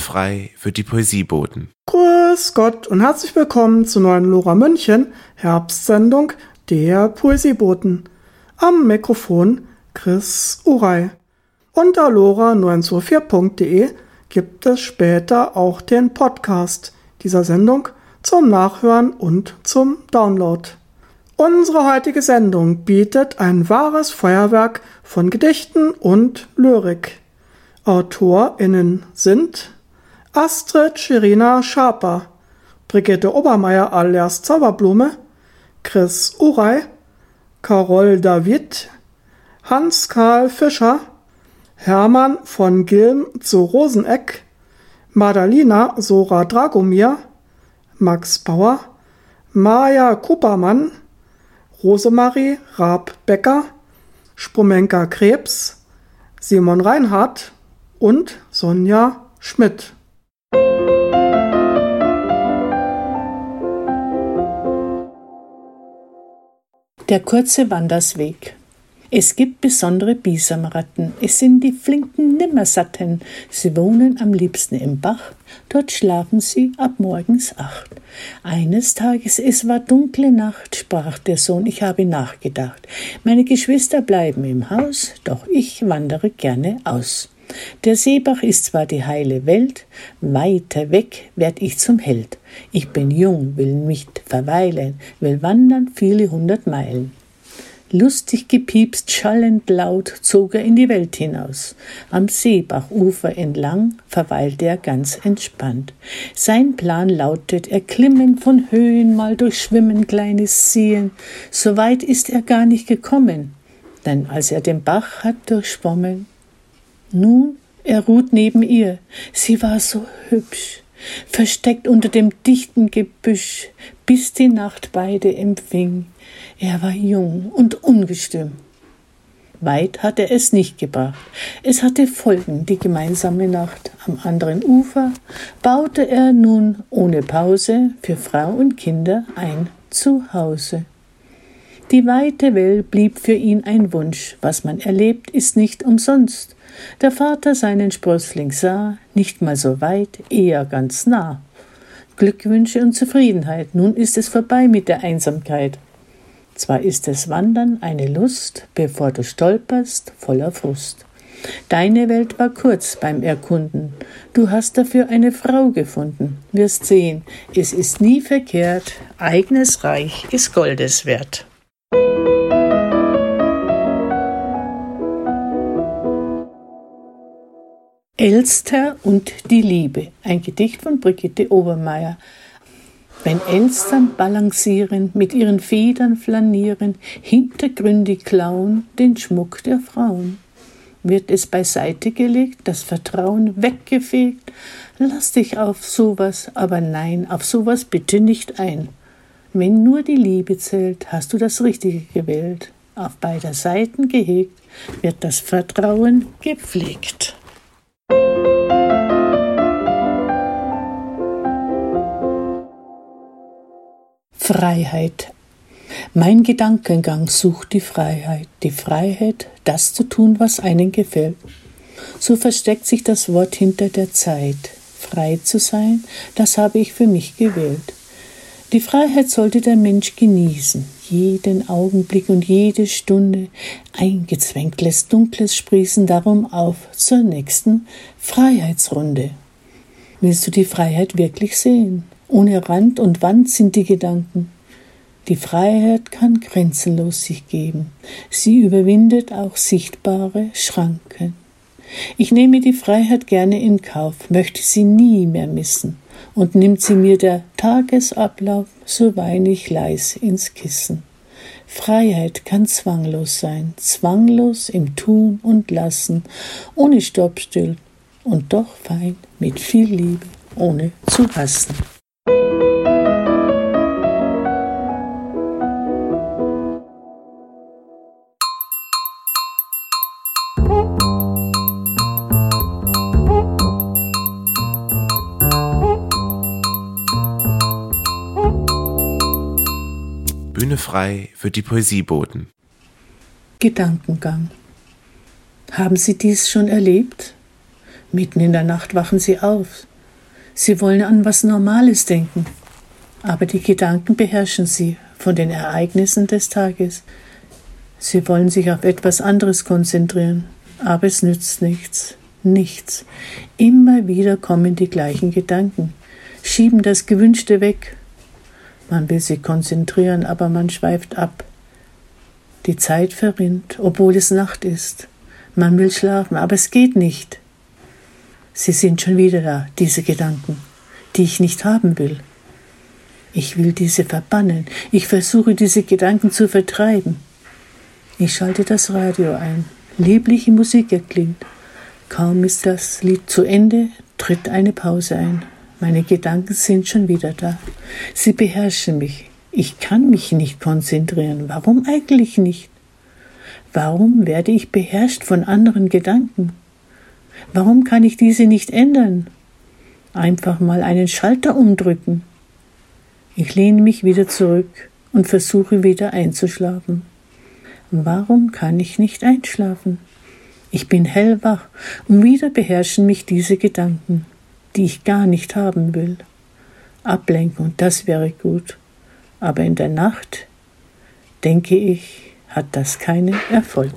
frei für die Poesieboten. Grüß Gott und herzlich willkommen zur neuen Lora München Herbstsendung der Poesieboten. Am Mikrofon Chris Uray. Unter lora924.de gibt es später auch den Podcast dieser Sendung zum Nachhören und zum Download. Unsere heutige Sendung bietet ein wahres Feuerwerk von Gedichten und Lyrik. AutorInnen sind Astrid Scherina Schaper, Brigitte Obermeier alias Zauberblume, Chris Uray, Carol David, Hans-Karl Fischer, Hermann von Gilm zu Roseneck, Madalina Sora Dragomir, Max Bauer, Maja Kupermann, Rosemarie Raab-Becker, Spumenka Krebs, Simon Reinhardt und Sonja Schmidt. Der kurze Wandersweg. Es gibt besondere Bisamratten, es sind die flinken Nimmersatten. Sie wohnen am liebsten im Bach, dort schlafen sie ab morgens 8. Eines Tages, es war dunkle Nacht, sprach der Sohn, ich habe nachgedacht. Meine Geschwister bleiben im Haus, doch ich wandere gerne aus. Der Seebach ist zwar die heile Welt, weiter weg werd ich zum Held. Ich bin jung, will nicht verweilen, will wandern viele 100 Meilen. Lustig gepiepst, schallend laut, zog er in die Welt hinaus. Am Seebachufer entlang verweilte er ganz entspannt. Sein Plan lautet, erklimmen von Höhen, mal durchschwimmen, kleines Seen. So weit ist er gar nicht gekommen, denn als er den Bach hat durchschwommen, nun, er ruht neben ihr. Sie war so hübsch, versteckt unter dem dichten Gebüsch, bis die Nacht beide empfing. Er war jung und ungestüm. Weit hat er es nicht gebracht. Es hatte Folgen, die gemeinsame Nacht. Am anderen Ufer baute er nun ohne Pause für Frau und Kinder ein Zuhause. Die weite Welt blieb für ihn ein Wunsch. Was man erlebt, ist nicht umsonst. Der Vater seinen Sprössling sah, nicht mal so weit, eher ganz nah. Glückwünsche und Zufriedenheit, nun ist es vorbei mit der Einsamkeit. Zwar ist das Wandern eine Lust, bevor du stolperst, voller Frust. Deine Welt war kurz beim Erkunden, du hast dafür eine Frau gefunden. Wirst sehen, es ist nie verkehrt, eigenes Reich ist Goldes wert. Elster und die Liebe, ein Gedicht von Brigitte Obermeier. Wenn Elstern balancieren, mit ihren Federn flanieren, hintergründig klauen den Schmuck der Frauen. Wird es beiseite gelegt, das Vertrauen weggefegt? Lass dich auf sowas, aber nein, auf sowas bitte nicht ein. Wenn nur die Liebe zählt, hast du das Richtige gewählt. Auf beider Seiten gehegt, wird das Vertrauen gepflegt. Freiheit. Mein Gedankengang sucht die Freiheit, das zu tun, was einen gefällt. So versteckt sich das Wort hinter der Zeit. Frei zu sein, das habe ich für mich gewählt. Die Freiheit sollte der Mensch genießen, jeden Augenblick und jede Stunde. Eingezwängt lässt Dunkles sprießen, darum auf zur nächsten Freiheitsrunde. Willst du die Freiheit wirklich sehen? Ohne Rand und Wand sind die Gedanken. Die Freiheit kann grenzenlos sich geben. Sie überwindet auch sichtbare Schranken. Ich nehme die Freiheit gerne in Kauf, möchte sie nie mehr missen. Und nimmt sie mir der Tagesablauf, so weine ich leis ins Kissen. Freiheit kann zwanglos sein, zwanglos im Tun und Lassen, ohne Stoppstill und doch fein, mit viel Liebe, ohne zu hassen. Bühne frei für die Poesieboten. Gedankengang. Haben Sie dies schon erlebt? Mitten in der Nacht wachen Sie auf. Sie wollen an was Normales denken. Aber die Gedanken beherrschen sie von den Ereignissen des Tages. Sie wollen sich auf etwas anderes konzentrieren, aber es nützt nichts. Nichts. Immer wieder kommen die gleichen Gedanken, schieben das Gewünschte weg. Man will sich konzentrieren, aber man schweift ab. Die Zeit verrinnt, obwohl es Nacht ist. Man will schlafen, aber es geht nicht. Sie sind schon wieder da, diese Gedanken, die ich nicht haben will. Ich will diese verbannen. Ich versuche, diese Gedanken zu vertreiben. Ich schalte das Radio ein. Liebliche Musik erklingt. Kaum ist das Lied zu Ende, tritt eine Pause ein. Meine Gedanken sind schon wieder da. Sie beherrschen mich. Ich kann mich nicht konzentrieren. Warum eigentlich nicht? Warum werde ich beherrscht von anderen Gedanken? Warum kann ich diese nicht ändern? Einfach mal einen Schalter umdrücken. Ich lehne mich wieder zurück und versuche wieder einzuschlafen. Warum kann ich nicht einschlafen? Ich bin hellwach und wieder beherrschen mich diese Gedanken, die ich gar nicht haben will. Ablenkung, das wäre gut. Aber in der Nacht, denke ich, hat das keinen Erfolg.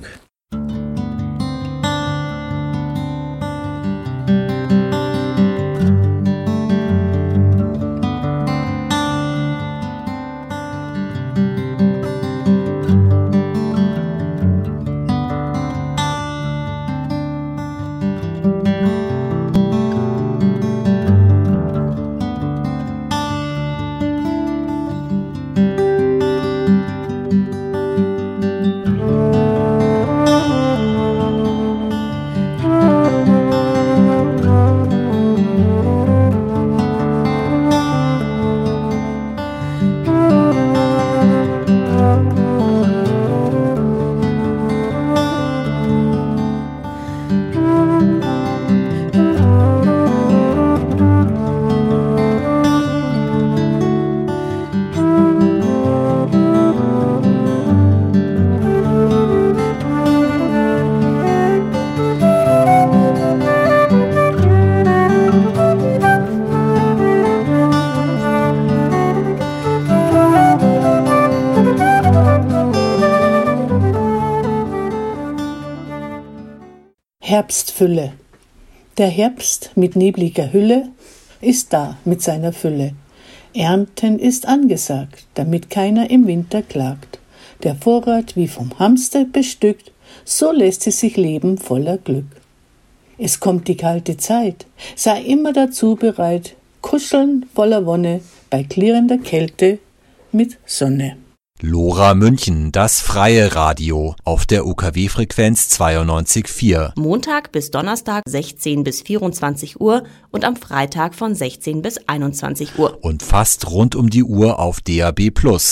Herbstfülle. Der Herbst mit nebliger Hülle ist da mit seiner Fülle. Ernten ist angesagt, damit keiner im Winter klagt. Der Vorrat wie vom Hamster bestückt, so lässt es sich leben voller Glück. Es kommt die kalte Zeit, sei immer dazu bereit, kuscheln voller Wonne bei klirrender Kälte mit Sonne. Lora München, das freie Radio auf der UKW-Frequenz 92,4. Montag bis Donnerstag 16 bis 24 Uhr und am Freitag von 16 bis 21 Uhr. Und fast rund um die Uhr auf DAB+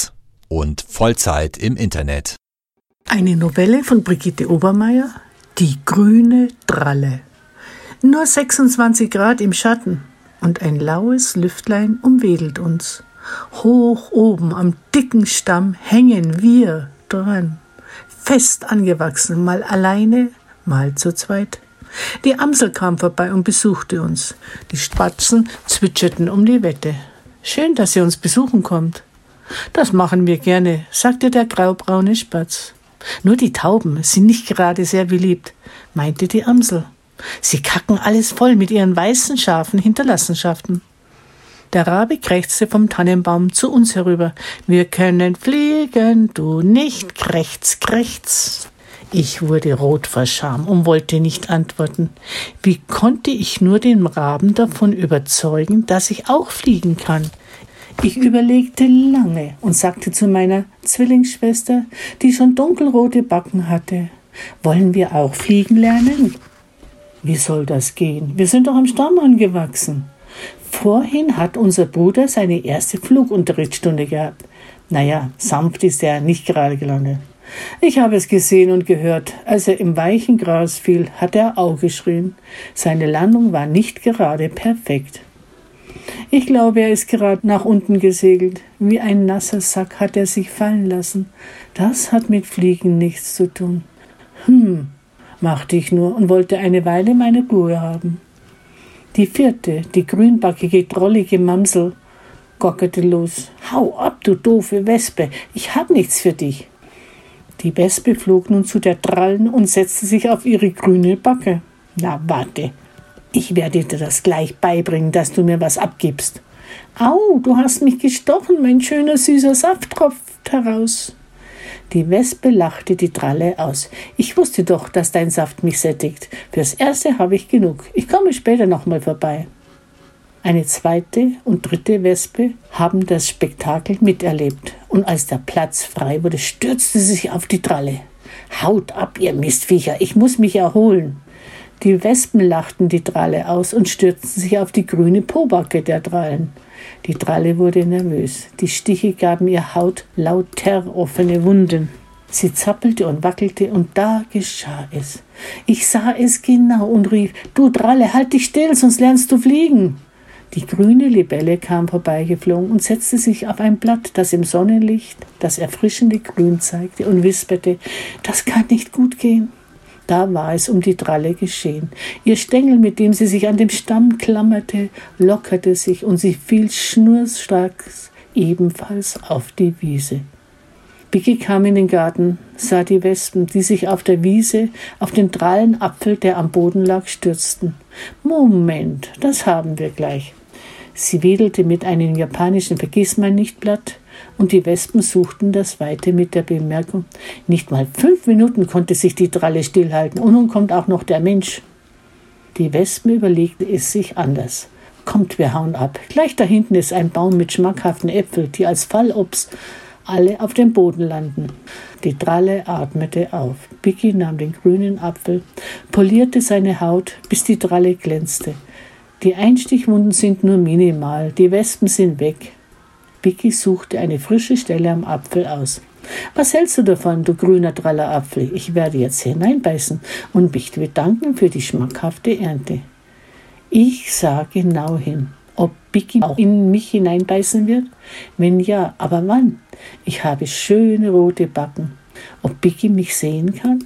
und Vollzeit im Internet. Eine Novelle von Brigitte Obermeier, Die grüne Dralle. Nur 26 Grad im Schatten und ein laues Lüftlein umwedelt uns. Hoch oben am dicken Stamm hängen wir dran, fest angewachsen, mal alleine, mal zu zweit. Die Amsel kam vorbei und besuchte uns. Die Spatzen zwitscherten um die Wette. Schön, dass ihr uns besuchen kommt. Das machen wir gerne, sagte der graubraune Spatz. Nur die Tauben sind nicht gerade sehr beliebt, meinte die Amsel. Sie kacken alles voll mit ihren weißen, scharfen Hinterlassenschaften. Der Rabe krächzte vom Tannenbaum zu uns herüber. Wir können fliegen, du nicht, krächz, krächz. Ich wurde rot vor Scham und wollte nicht antworten. Wie konnte ich nur den Raben davon überzeugen, dass ich auch fliegen kann? Ich überlegte lange und sagte zu meiner Zwillingsschwester, die schon dunkelrote Backen hatte, wollen wir auch fliegen lernen? Wie soll das gehen? Wir sind doch am Stamm angewachsen. Vorhin hat unser Bruder seine erste Flugunterrichtsstunde gehabt. Naja, sanft ist er nicht gerade gelandet. Ich habe es gesehen und gehört. Als er im weichen Gras fiel, hat er auch geschrien. Seine Landung war nicht gerade perfekt. Ich glaube, er ist gerade nach unten gesegelt. Wie ein nasser Sack hat er sich fallen lassen. Das hat mit Fliegen nichts zu tun. Machte ich nur und wollte eine Weile meine Ruhe haben. Die 4., die grünbackige, drollige Mamsel, gockerte los. »Hau ab, du doofe Wespe, ich hab nichts für dich.« Die Wespe flog nun zu der Drallen und setzte sich auf ihre grüne Backe. »Na, warte, ich werde dir das gleich beibringen, dass du mir was abgibst.« »Au, du hast mich gestochen, mein schöner, süßer Saft tropft heraus.« Die Wespe lachte die Dralle aus. »Ich wusste doch, dass dein Saft mich sättigt. Fürs Erste habe ich genug. Ich komme später nochmal vorbei.« Eine 2. und 3. Wespe haben das Spektakel miterlebt. Und als der Platz frei wurde, stürzte sie sich auf die Dralle. »Haut ab, ihr Mistviecher, ich muss mich erholen.« Die Wespen lachten die Dralle aus und stürzten sich auf die grüne Pobacke der Drallen. Die Dralle wurde nervös. Die Stiche gaben ihr Haut lauter offene Wunden. Sie zappelte und wackelte und da geschah es. Ich sah es genau und rief, »Du Dralle, halt dich still, sonst lernst du fliegen!« Die grüne Libelle kam vorbeigeflogen und setzte sich auf ein Blatt, das im Sonnenlicht das erfrischende Grün zeigte und wisperte, »Das kann nicht gut gehen.« Da war es um die Dralle geschehen. Ihr Stängel, mit dem sie sich an dem Stamm klammerte, lockerte sich und sie fiel schnurstracks ebenfalls auf die Wiese. Biggi kam in den Garten, sah die Wespen, die sich auf der Wiese auf den Drallenapfel, der am Boden lag, stürzten. »Moment, das haben wir gleich.« Sie wedelte mit einem japanischen Vergissmeinnichtblatt und die Wespen suchten das Weite mit der Bemerkung, nicht mal 5 Minuten konnte sich die Dralle stillhalten und nun kommt auch noch der Mensch. Die Wespen überlegten es sich anders. Kommt, wir hauen ab. Gleich da hinten ist ein Baum mit schmackhaften Äpfeln, die als Fallobst alle auf dem Boden landen. Die Dralle atmete auf. Biggi nahm den grünen Apfel, polierte seine Haut, bis die Dralle glänzte. Die Einstichwunden sind nur minimal, die Wespen sind weg. Biggi suchte eine frische Stelle am Apfel aus. »Was hältst du davon, du grüner Drallerapfel? Ich werde jetzt hineinbeißen und mich bedanken für die schmackhafte Ernte.« Ich sah genau hin, ob Biggi auch in mich hineinbeißen wird. Wenn ja, aber wann? Ich habe schöne rote Backen. Ob Biggi mich sehen kann?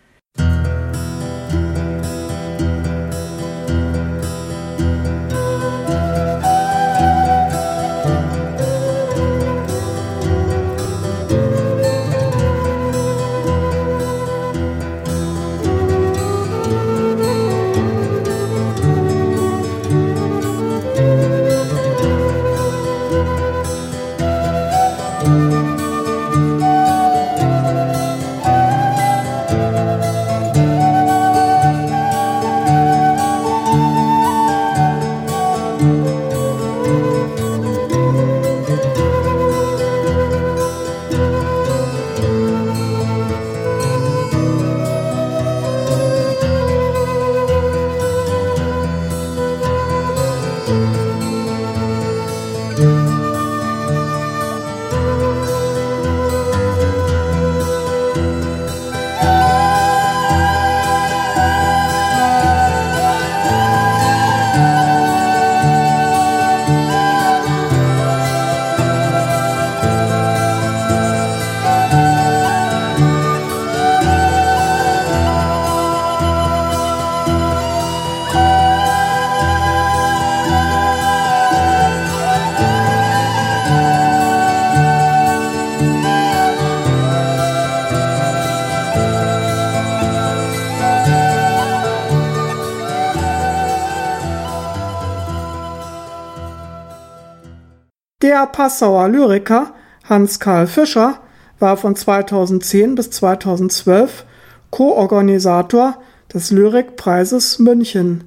Der Passauer Lyriker Hans Carl Fischer war von 2010 bis 2012 Co-Organisator des Lyrikpreises München.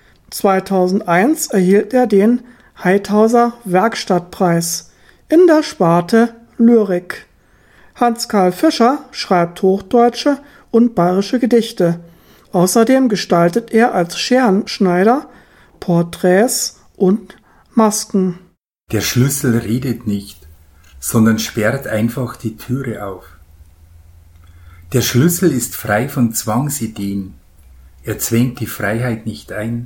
2001 erhielt er den Heithauser Werkstattpreis in der Sparte Lyrik. Hans Carl Fischer schreibt hochdeutsche und bayerische Gedichte. Außerdem gestaltet er als Scherenschneider Porträts und Masken. Der Schlüssel redet nicht, sondern sperrt einfach die Türe auf. Der Schlüssel ist frei von Zwangsideen, er zwängt die Freiheit nicht ein.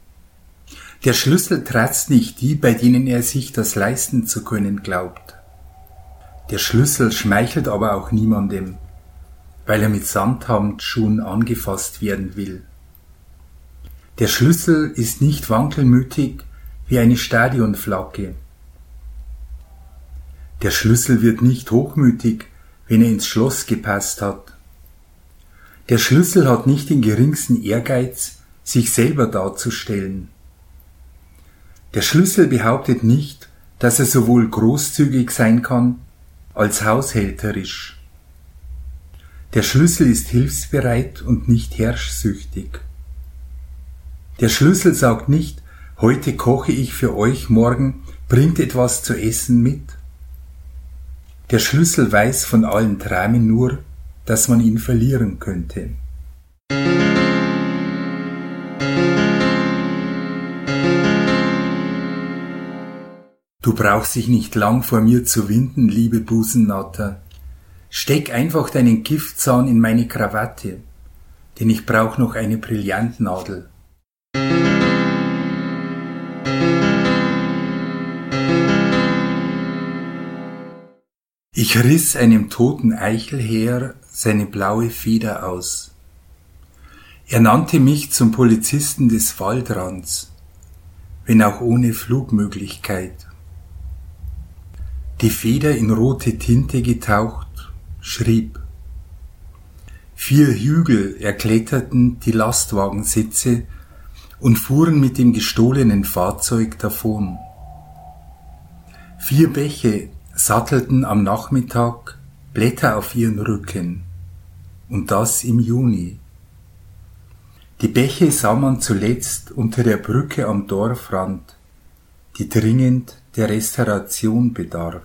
Der Schlüssel tratzt nicht die, bei denen er sich das leisten zu können glaubt. Der Schlüssel schmeichelt aber auch niemandem, weil er mit Samthandschuhen angefasst werden will. Der Schlüssel ist nicht wankelmütig wie eine Stadionflagge. Der Schlüssel wird nicht hochmütig, wenn er ins Schloss gepasst hat. Der Schlüssel hat nicht den geringsten Ehrgeiz, sich selber darzustellen. Der Schlüssel behauptet nicht, dass er sowohl großzügig sein kann, als haushälterisch. Der Schlüssel ist hilfsbereit und nicht herrschsüchtig. Der Schlüssel sagt nicht, heute koche ich für euch, morgen bringt etwas zu essen mit. Der Schlüssel weiß von allen Dramen nur, dass man ihn verlieren könnte. Du brauchst dich nicht lang vor mir zu winden, liebe Busennatter. Steck einfach deinen Giftzahn in meine Krawatte, denn ich brauch noch eine Brillantnadel. Ich riss einem toten Eichelherr seine blaue Feder aus. Er nannte mich zum Polizisten des Waldrands, wenn auch ohne Flugmöglichkeit. Die Feder in rote Tinte getaucht, schrieb: 4 Hügel erkletterten die Lastwagensitze und fuhren mit dem gestohlenen Fahrzeug davon. 4 Bäche sattelten am Nachmittag Blätter auf ihren Rücken, und das im Juni. Die Bäche sah man zuletzt unter der Brücke am Dorfrand, die dringend der Restauration bedarf.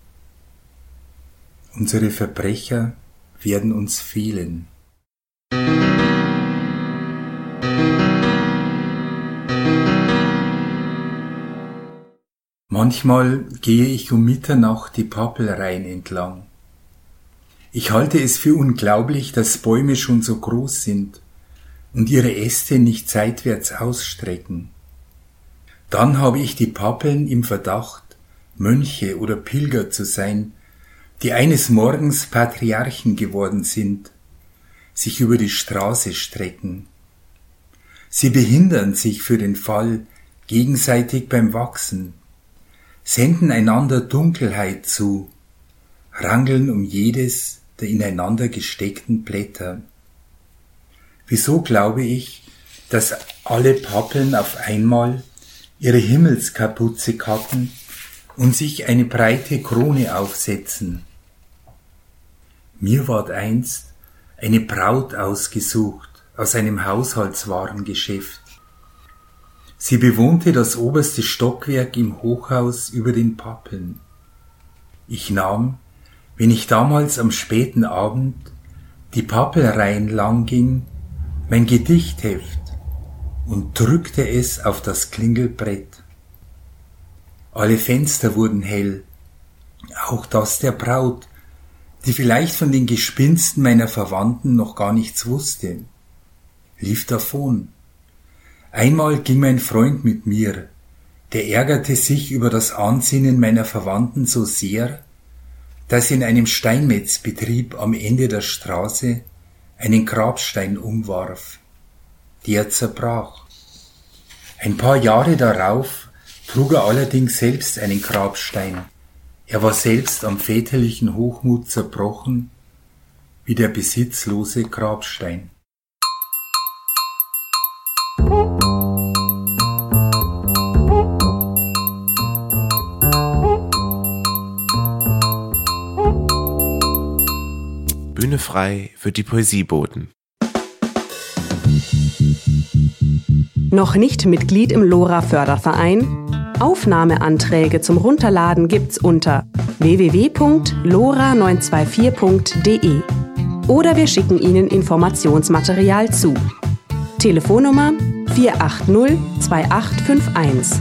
Unsere Verbrecher werden uns fehlen. Manchmal gehe ich um Mitternacht die Pappelreihen entlang. Ich halte es für unglaublich, dass Bäume schon so groß sind und ihre Äste nicht seitwärts ausstrecken. Dann habe ich die Pappeln im Verdacht, Mönche oder Pilger zu sein, die eines Morgens Patriarchen geworden sind, sich über die Straße strecken. Sie behindern sich für den Fall gegenseitig beim Wachsen, senden einander Dunkelheit zu, rangeln um jedes der ineinander gesteckten Blätter. Wieso glaube ich, dass alle Pappeln auf einmal ihre Himmelskapuze kappen und sich eine breite Krone aufsetzen? Mir ward einst eine Braut ausgesucht aus einem Haushaltswarengeschäft. Sie bewohnte das oberste Stockwerk im Hochhaus über den Pappeln. Ich nahm, wenn ich damals am späten Abend die Pappelreihen lang ging, mein Gedichtheft und drückte es auf das Klingelbrett. Alle Fenster wurden hell, auch das der Braut, die vielleicht von den Gespinsten meiner Verwandten noch gar nichts wusste, lief davon. Einmal ging mein Freund mit mir, der ärgerte sich über das Ansinnen meiner Verwandten so sehr, dass er in einem Steinmetzbetrieb am Ende der Straße einen Grabstein umwarf. Der zerbrach. Ein paar Jahre darauf trug er allerdings selbst einen Grabstein. Er war selbst am väterlichen Hochmut zerbrochen, wie der besitzlose Grabstein. Bühne frei für die Poesieboten. Noch nicht Mitglied im LoRa-Förderverein? Aufnahmeanträge zum Runterladen gibt's unter www.lora924.de oder wir schicken Ihnen Informationsmaterial zu. Telefonnummer 480-2851.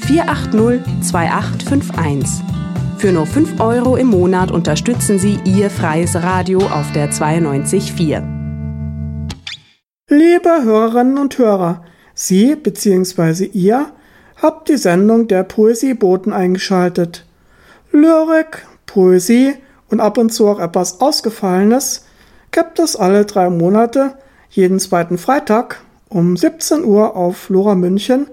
480-2851. Für nur 5 € im Monat unterstützen Sie Ihr freies Radio auf der 92.4. Liebe Hörerinnen und Hörer, Sie bzw. ihr habt die Sendung der Poesieboten eingeschaltet. Lyrik, Poesie und ab und zu auch etwas Ausgefallenes gibt es alle 3 Monate, jeden 2. Freitag um 17 Uhr auf Lora München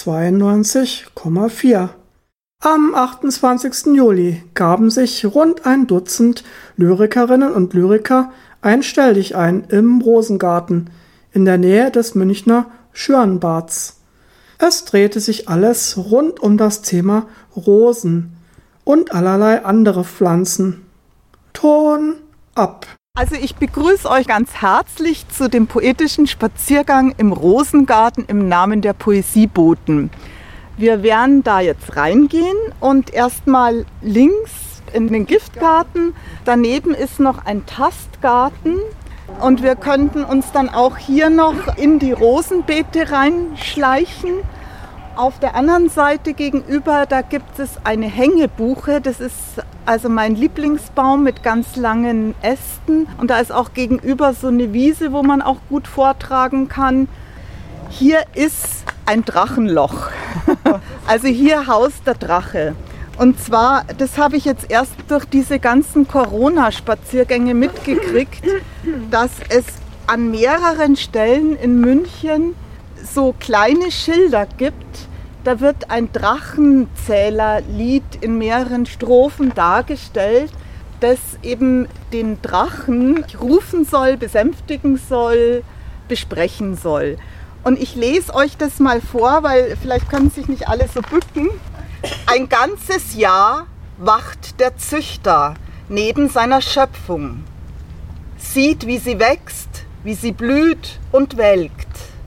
92,4. Am 28. Juli gaben sich rund ein Dutzend Lyrikerinnen und Lyriker ein Stelldichein im Rosengarten in der Nähe des Münchner Schürnbads. Es drehte sich alles rund um das Thema Rosen und allerlei andere Pflanzen. Ton ab! Also ich begrüße euch ganz herzlich zu dem poetischen Spaziergang im Rosengarten im Namen der Poesieboten. Wir werden da jetzt reingehen und erstmal links in den Giftgarten. Daneben ist noch ein Tastgarten und wir könnten uns dann auch hier noch in die Rosenbeete reinschleichen. Auf der anderen Seite gegenüber, da gibt es eine Hängebuche. Das ist also mein Lieblingsbaum mit ganz langen Ästen. Und da ist auch gegenüber so eine Wiese, wo man auch gut vortragen kann. Hier ist ein Drachenloch. Also hier haust der Drache. Und zwar, das habe ich jetzt erst durch diese ganzen Corona-Spaziergänge mitgekriegt, dass es an mehreren Stellen in München so kleine Schilder gibt. Da wird ein Drachenzählerlied in mehreren Strophen dargestellt, das eben den Drachen rufen soll, besänftigen soll, besprechen soll. Und ich lese euch das mal vor, weil vielleicht können sich nicht alle so bücken. Ein ganzes Jahr wacht der Züchter neben seiner Schöpfung, sieht, wie sie wächst, wie sie blüht und welkt.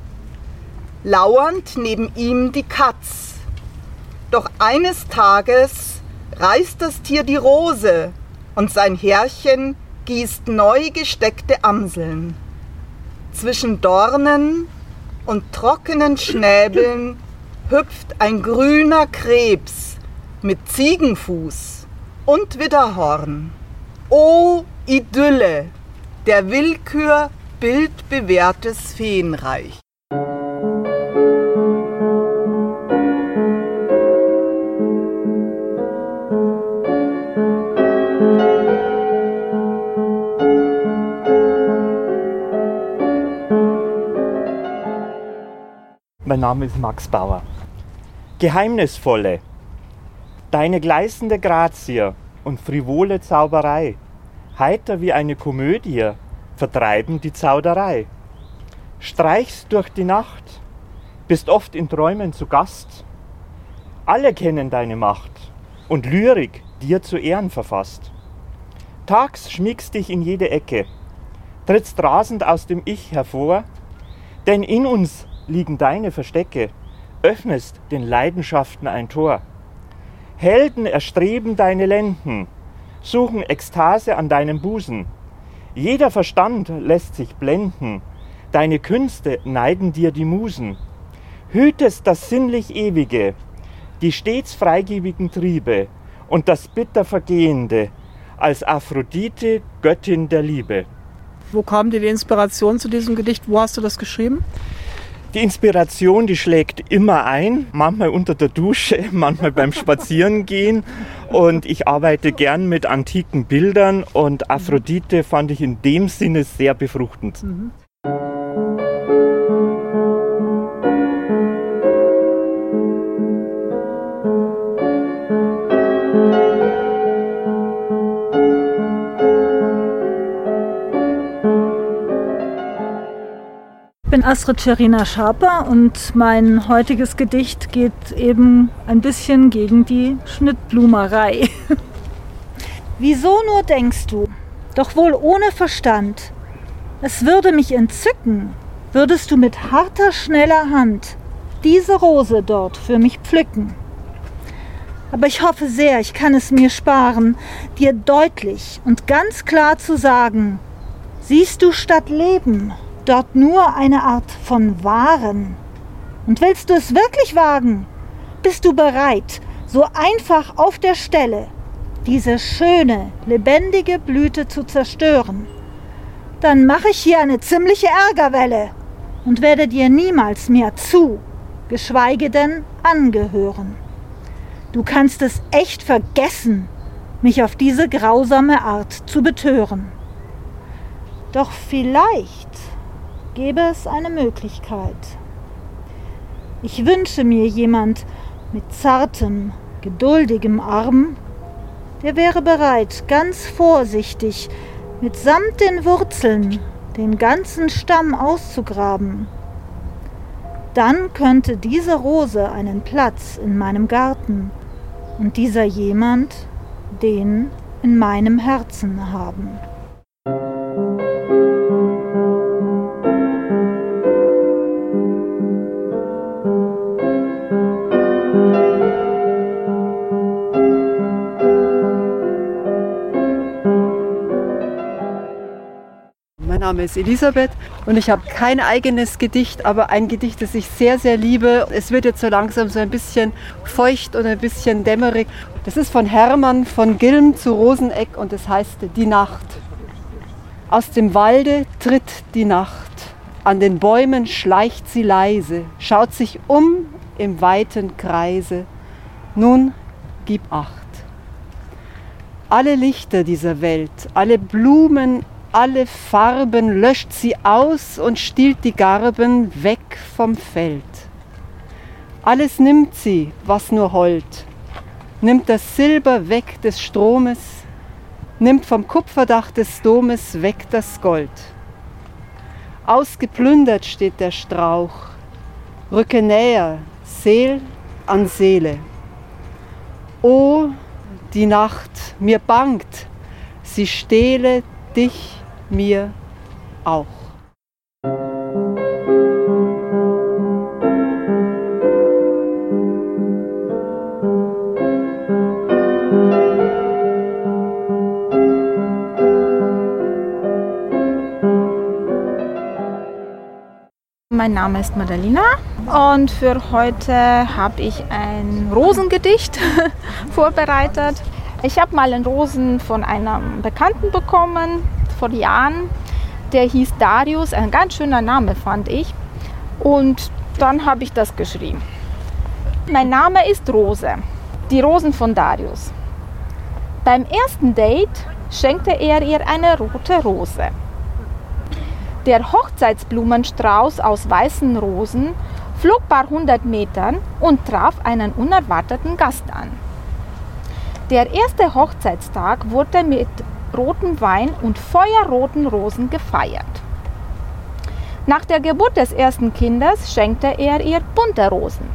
Lauernd neben ihm die Katz. Doch eines Tages reißt das Tier die Rose und sein Härchen gießt neu gesteckte Amseln. Zwischen Dornen und trockenen Schnäbeln hüpft ein grüner Krebs mit Ziegenfuß und Widderhorn. O Idylle, der Willkür bildbewährtes Feenreich. Mein Name ist Max Bauer. Geheimnisvolle, deine gleißende Grazie und frivole Zauberei, heiter wie eine Komödie, vertreiben die Zauderei. Streichst durch die Nacht, bist oft in Träumen zu Gast. Alle kennen deine Macht und Lyrik dir zu Ehren verfasst. Tags schmiegst dich in jede Ecke, trittst rasend aus dem Ich hervor, denn in uns liegen deine Verstecke, öffnest den Leidenschaften ein Tor. Helden erstreben deine Lenden, suchen Ekstase an deinem Busen. Jeder Verstand lässt sich blenden, deine Künste neiden dir die Musen. Hütest das sinnlich Ewige, die stets freigebigen Triebe und das bitter Vergehende, als Aphrodite, Göttin der Liebe. Wo kam dir die Inspiration zu diesem Gedicht? Wo hast du das geschrieben? Die Inspiration, die schlägt immer ein, manchmal unter der Dusche, manchmal beim Spazierengehen. Und ich arbeite gern mit antiken Bildern und Aphrodite fand ich in dem Sinne sehr befruchtend. Mhm. Ich bin Astrid Scherina Schaper und mein heutiges Gedicht geht eben ein bisschen gegen die Schnittblumerei. Wieso nur denkst du, doch wohl ohne Verstand, es würde mich entzücken, würdest du mit harter, schneller Hand diese Rose dort für mich pflücken. Aber ich hoffe sehr, ich kann es mir sparen, dir deutlich und ganz klar zu sagen, siehst du statt Leben dort nur eine Art von Waren. Und willst du es wirklich wagen? Bist du bereit, so einfach auf der Stelle diese schöne, lebendige Blüte zu zerstören? Dann mache ich hier eine ziemliche Ärgerwelle und werde dir niemals mehr zu, geschweige denn angehören. Du kannst es echt vergessen, mich auf diese grausame Art zu betören. Doch vielleicht gäbe es eine Möglichkeit. Ich wünsche mir jemand mit zartem, geduldigem Arm, der wäre bereit, ganz vorsichtig, mitsamt den Wurzeln, den ganzen Stamm auszugraben. Dann könnte diese Rose einen Platz in meinem Garten und dieser jemand den in meinem Herzen haben. Mein Name ist Elisabeth und ich habe kein eigenes Gedicht, aber ein Gedicht, das ich sehr, sehr liebe. Es wird jetzt so langsam so ein bisschen feucht und ein bisschen dämmerig. Das ist von Hermann von Gilm zu Roseneck und es heißt Die Nacht. Aus dem Walde tritt die Nacht, an den Bäumen schleicht sie leise, schaut sich um im weiten Kreise. Nun gib Acht. Alle Lichter dieser Welt, alle Blumen, alle Farben löscht sie aus und stiehlt die Garben weg vom Feld. Alles nimmt sie, was nur hold, nimmt das Silber weg des Stromes, nimmt vom Kupferdach des Domes weg das Gold. Ausgeplündert steht der Strauch, rücke näher, Seel an Seele. O, die Nacht, mir bangt, sie stehle dich mir auch. Mein Name ist Madalina und für heute habe ich ein Rosengedicht vorbereitet. Ich habe mal einen Rosen von einem Bekannten bekommen, vor Jahren. Der hieß Darius, ein ganz schöner Name fand ich. Und dann habe ich das geschrieben. Mein Name ist Rose, die Rosen von Darius. Beim ersten Date schenkte er ihr eine rote Rose. Der Hochzeitsblumenstrauß aus weißen Rosen flog ein paar 100 Metern und traf einen unerwarteten Gast an. Der erste Hochzeitstag wurde mit rotem Wein und feuerroten Rosen gefeiert. Nach der Geburt des ersten Kindes schenkte er ihr bunte Rosen.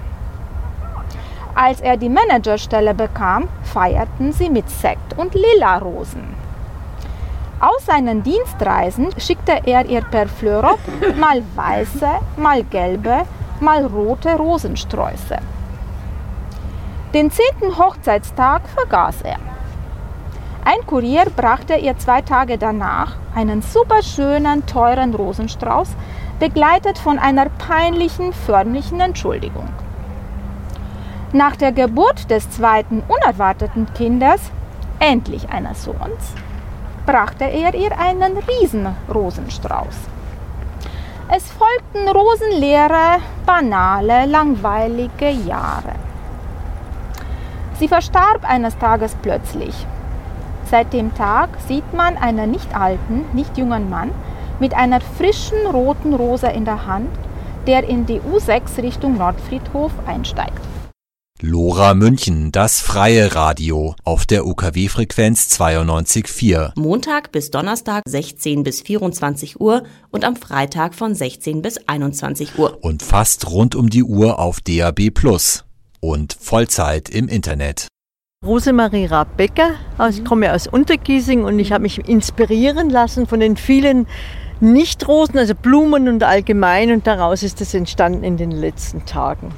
Als er die Managerstelle bekam, feierten sie mit Sekt und lila Rosen. Aus seinen Dienstreisen schickte er ihr per Fleurop mal weiße, mal gelbe, mal rote Rosensträuße. Den 10. Hochzeitstag vergaß er. Ein Kurier brachte ihr 2 Tage danach einen superschönen, teuren Rosenstrauß, begleitet von einer peinlichen, förmlichen Entschuldigung. Nach der Geburt des zweiten unerwarteten Kindes, endlich eines Sohns, brachte er ihr einen Riesenrosenstrauß. Es folgten rosenleere, banale, langweilige Jahre. Sie verstarb eines Tages plötzlich. Seit dem Tag sieht man einen nicht alten, nicht jungen Mann mit einer frischen roten Rose in der Hand, der in die U6 Richtung Nordfriedhof einsteigt. Lora München, das freie Radio auf der UKW-Frequenz 92,4. Montag bis Donnerstag 16 bis 24 Uhr und am Freitag von 16 bis 21 Uhr. Und fast rund um die Uhr auf DAB+ und Vollzeit im Internet. Rosemarie Raab-Becker, ich komme aus Untergiesing und ich habe mich inspirieren lassen von den vielen Nichtrosen, also Blumen und allgemein, und daraus ist es entstanden in den letzten Tagen.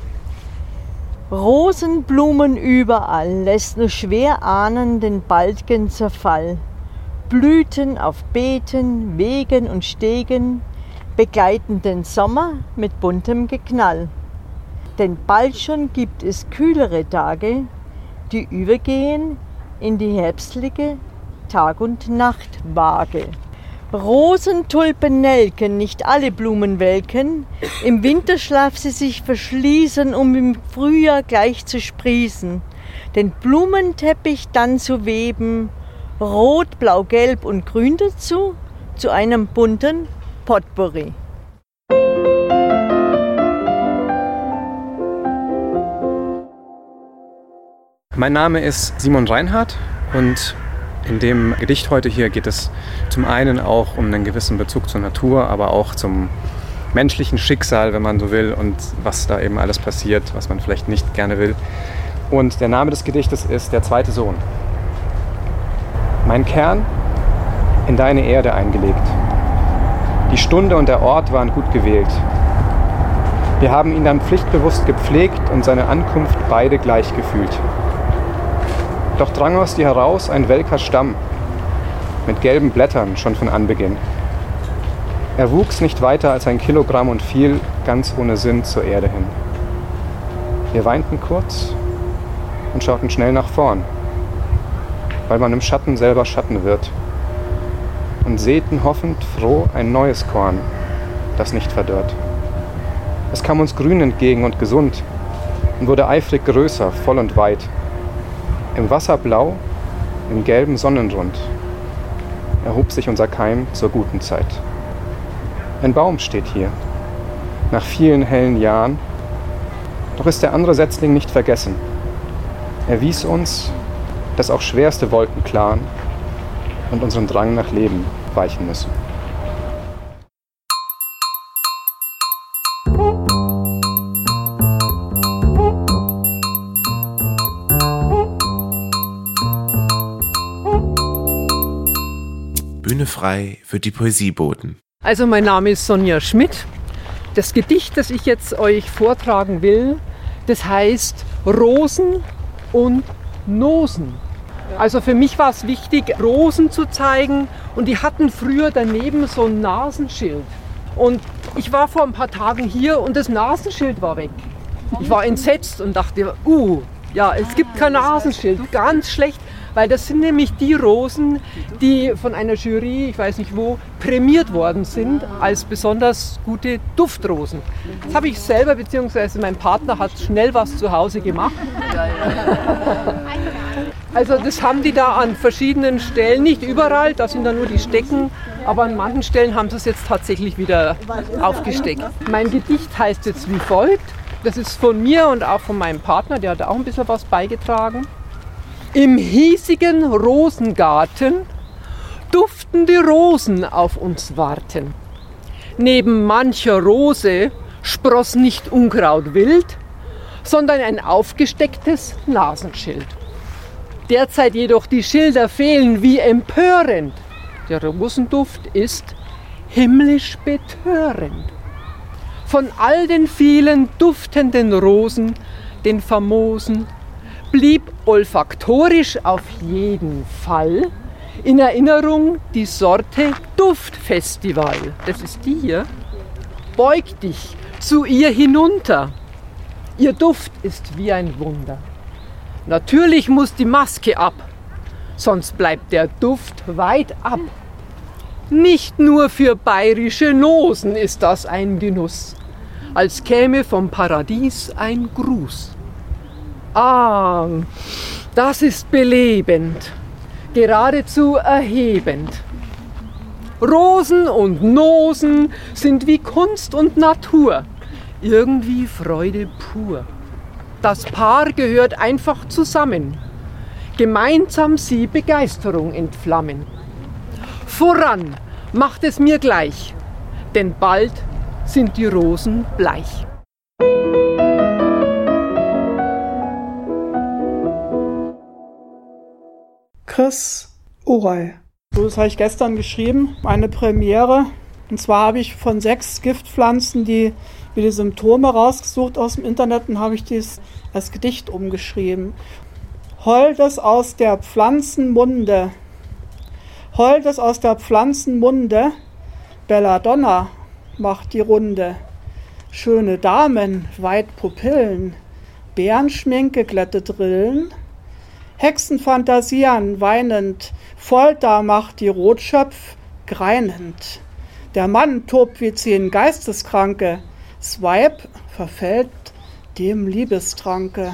Rosenblumen überall, lässt nur schwer ahnen den baldigen Zerfall. Blüten auf Beeten, Wegen und Stegen begleiten den Sommer mit buntem Geknall. Denn bald schon gibt es kühlere Tage, die übergehen in die herbstliche Tag- und Nachtwaage. Rosen, Tulpen, Nelken, nicht alle Blumen welken, im Winterschlaf sie sich verschließen, um im Frühjahr gleich zu sprießen, den Blumenteppich dann zu weben, rot, blau, gelb und grün dazu, zu einem bunten Potpourri. Mein Name ist Simon Reinhardt und in dem Gedicht heute hier geht es zum einen auch um einen gewissen Bezug zur Natur, aber auch zum menschlichen Schicksal, wenn man so will, und was da eben alles passiert, was man vielleicht nicht gerne will. Und der Name des Gedichtes ist Der zweite Sohn. Mein Kern in deine Erde eingelegt. Die Stunde und der Ort waren gut gewählt. Wir haben ihn dann pflichtbewusst gepflegt und seine Ankunft beide gleich gefühlt. Doch drang aus dir heraus ein welker Stamm, mit gelben Blättern schon von Anbeginn. Er wuchs nicht weiter als 1 Kilogramm und fiel ganz ohne Sinn zur Erde hin. Wir weinten kurz und schauten schnell nach vorn, weil man im Schatten selber Schatten wird, und säten hoffend froh ein neues Korn, das nicht verdorrt. Es kam uns grün entgegen und gesund und wurde eifrig größer, voll und weit. Im Wasser blau, im gelben Sonnenrund erhob sich unser Keim zur guten Zeit. Ein Baum steht hier, nach vielen hellen Jahren, doch ist der andere Setzling nicht vergessen. Er wies uns, dass auch schwerste Wolken klaren und unseren Drang nach Leben weichen müssen. Bühne frei für die Poesieboten. Also mein Name ist Sonja Schmidt. Das Gedicht, das ich jetzt euch vortragen will, das heißt Rosen und Nosen. Also für mich war es wichtig, Rosen zu zeigen, und die hatten früher daneben so ein Nasenschild. Und ich war vor ein paar Tagen hier und das Nasenschild war weg. Ich war entsetzt und dachte, ja, es gibt kein Nasenschild, ganz schlecht. Weil das sind nämlich die Rosen, die von einer Jury, ich weiß nicht wo, prämiert worden sind als besonders gute Duftrosen. Das habe ich selber, beziehungsweise mein Partner hat schnell was zu Hause gemacht. Also das haben die da an verschiedenen Stellen, nicht überall, da sind dann nur die Stecken, aber an manchen Stellen haben sie es jetzt tatsächlich wieder aufgesteckt. Mein Gedicht heißt jetzt wie folgt. Das ist von mir und auch von meinem Partner, der hat auch ein bisschen was beigetragen. Im hiesigen Rosengarten duften die Rosen auf uns warten. Neben mancher Rose spross nicht Unkraut wild, sondern ein aufgestecktes Nasenschild. Derzeit jedoch die Schilder fehlen, wie empörend. Der Rosenduft ist himmlisch betörend. Von all den vielen duftenden Rosen, den famosen, blieb olfaktorisch auf jeden Fall in Erinnerung die Sorte Duftfestival. Das ist die hier. Beug dich zu ihr hinunter. Ihr Duft ist wie ein Wunder. Natürlich muss die Maske ab, sonst bleibt der Duft weit ab. Nicht nur für bayerische Nosen ist das ein Genuss, als käme vom Paradies ein Gruß. Ah, das ist belebend, geradezu erhebend. Rosen und Nosen sind wie Kunst und Natur, irgendwie Freude pur. Das Paar gehört einfach zusammen, gemeinsam sie Begeisterung entflammen. Voran macht es mir gleich, denn bald sind die Rosen bleich. Chris Urey. Das habe ich gestern geschrieben, eine Premiere. Und zwar habe ich von 6 Giftpflanzen die Symptome rausgesucht aus dem Internet und habe ich dies als Gedicht umgeschrieben. Holdes aus der Pflanzenmunde, Holdes aus der Pflanzenmunde, Belladonna macht die Runde. Schöne Damen, weit Pupillen, Bärenschminke, glättet Rillen, Hexenfantasieren weinend, Folter macht die Rotschöpf greinend. Der Mann tobt wie 10 Geisteskranke, das Weib verfällt dem Liebestranke.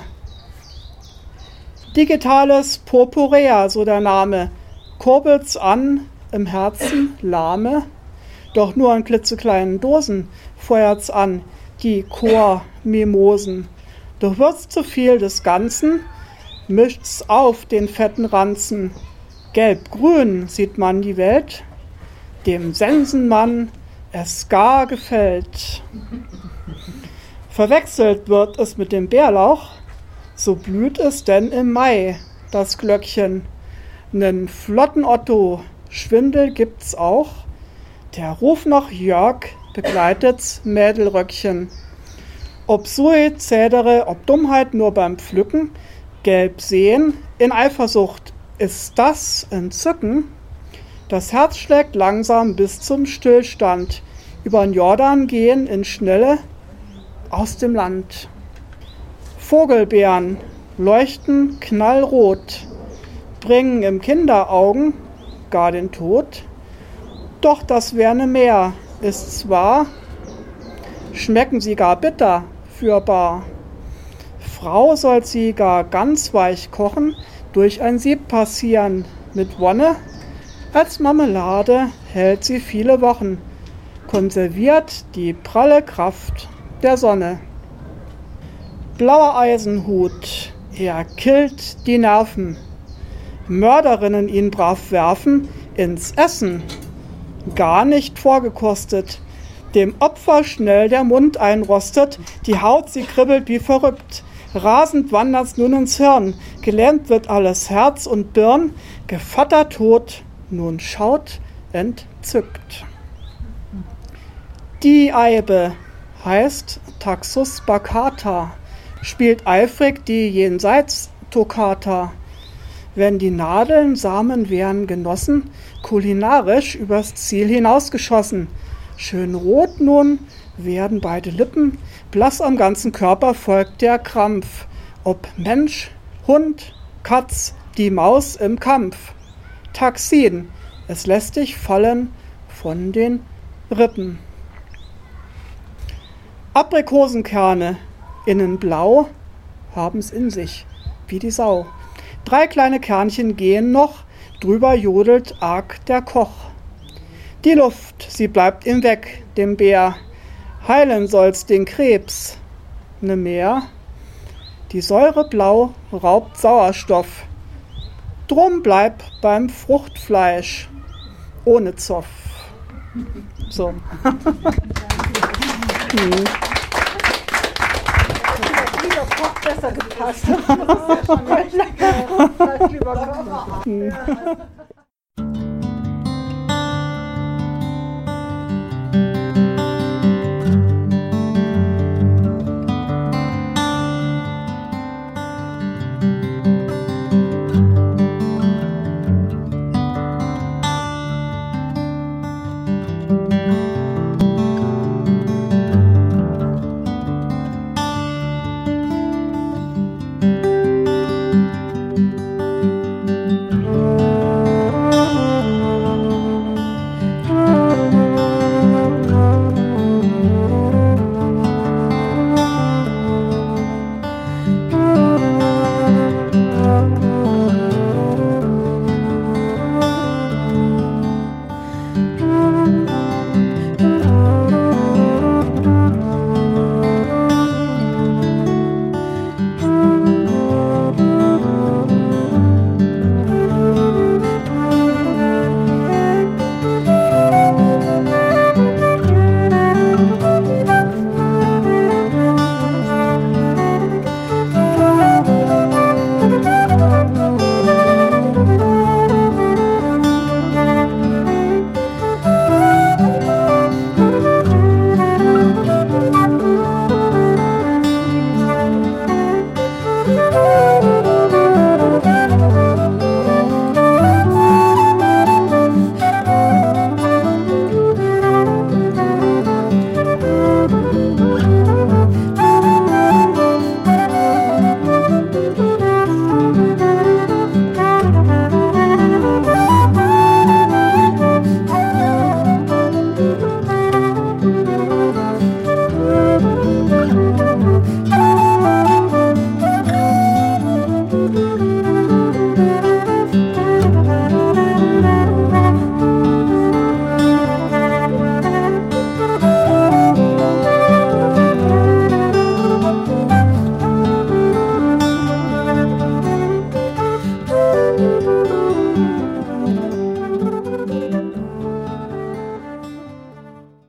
Digitales Purpurea, so der Name, kurbelt's an, im Herzen lahme, doch nur in klitzekleinen Dosen feuert's an, die Chormimosen. Doch wird's zu viel des Ganzen, mischt's auf den fetten Ranzen. Gelb-grün sieht man die Welt, dem Sensenmann es gar gefällt. Verwechselt wird es mit dem Bärlauch, so blüht es denn im Mai, das Glöckchen. Nen flotten Otto, Schwindel gibt's auch, der Ruf nach Jörg begleitet's Mädelröckchen. Ob Sui, Zädere, ob Dummheit nur beim Pflücken, gelb sehen in Eifersucht, ist das Entzücken? Das Herz schlägt langsam bis zum Stillstand, übern Jordan gehen in Schnelle aus dem Land. Vogelbeeren leuchten knallrot, bringen im Kinderaugen gar den Tod. Doch das wär mehr, ist's wahr, schmecken sie gar bitter fürbar. Frau soll sie gar ganz weich kochen, durch ein Sieb passieren mit Wonne. Als Marmelade hält sie viele Wochen, konserviert die pralle Kraft der Sonne. Blauer Eisenhut, er killt die Nerven, Mörderinnen ihn brav werfen ins Essen, gar nicht vorgekostet, dem Opfer schnell der Mund einrostet, die Haut sie kribbelt wie verrückt, rasend wandert's nun ins Hirn, gelähmt wird alles Herz und Birn, Gevatter tot, nun schaut entzückt. Die Eibe heißt Taxus baccata, spielt eifrig die Jenseits-Toccata. Wenn die Nadeln Samen wären genossen, kulinarisch übers Ziel hinausgeschossen. Schön rot nun werden beide Lippen, blass am ganzen Körper folgt der Krampf. Ob Mensch, Hund, Katz, die Maus im Kampf. Taxin, es lässt dich fallen von den Rippen. Aprikosenkerne, innen blau, haben's in sich, wie die Sau. 3 kleine Kernchen gehen noch, drüber jodelt arg der Koch. Die Luft, sie bleibt ihm weg, dem Bär, heilen soll's den Krebs, ne mehr. Die Säure blau raubt Sauerstoff, drum bleib beim Fruchtfleisch, ohne Zoff. So. Besser gepasst.